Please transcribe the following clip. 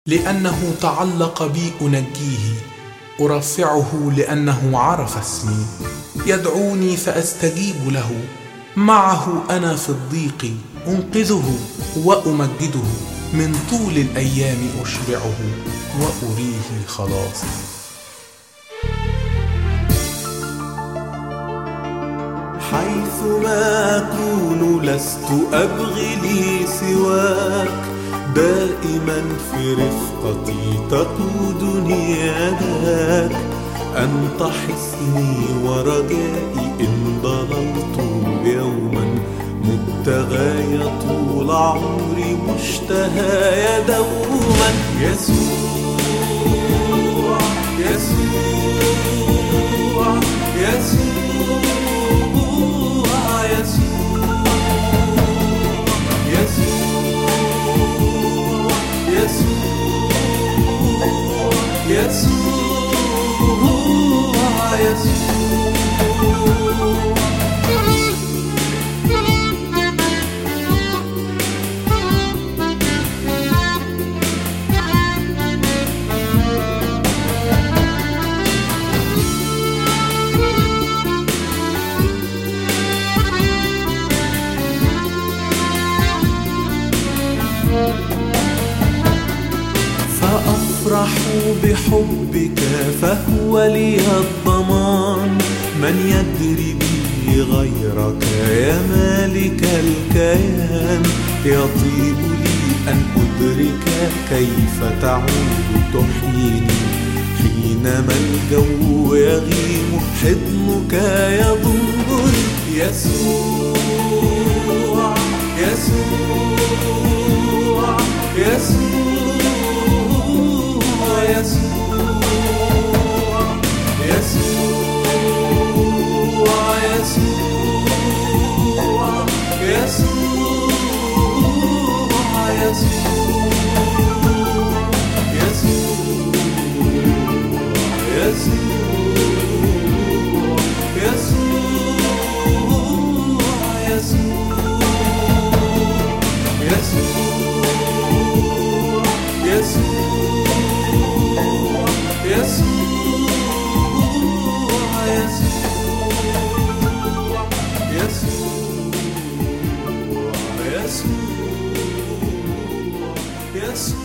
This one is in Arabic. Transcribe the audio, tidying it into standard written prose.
لأنه تعلق بي أنجيه، أرفعه لأنه عرف اسمي. يدعوني فأستجيب له، معه أنا في الضيق أنقذه وأمجده. من طول الأيام أشبعه وأريه خلاصي. حيثما أكون لست أبغي لي سواك، دائما في رفقتي تقودني يداك. أنت حصني ورجائي إن ضللت يوما، مبتغاي طول عمري مشتهاي دوما. يسوع يسوع يسوع فأفرح بحبك فهو لي الضمان. من يدري بي غيرك يا مالك الكيان؟ يطيب لي أن أدرك كيف تعود تحييني، حينما الجو يغيم حضنك يضمني. يسوع يسوع يسوع يسوع يسوع yes.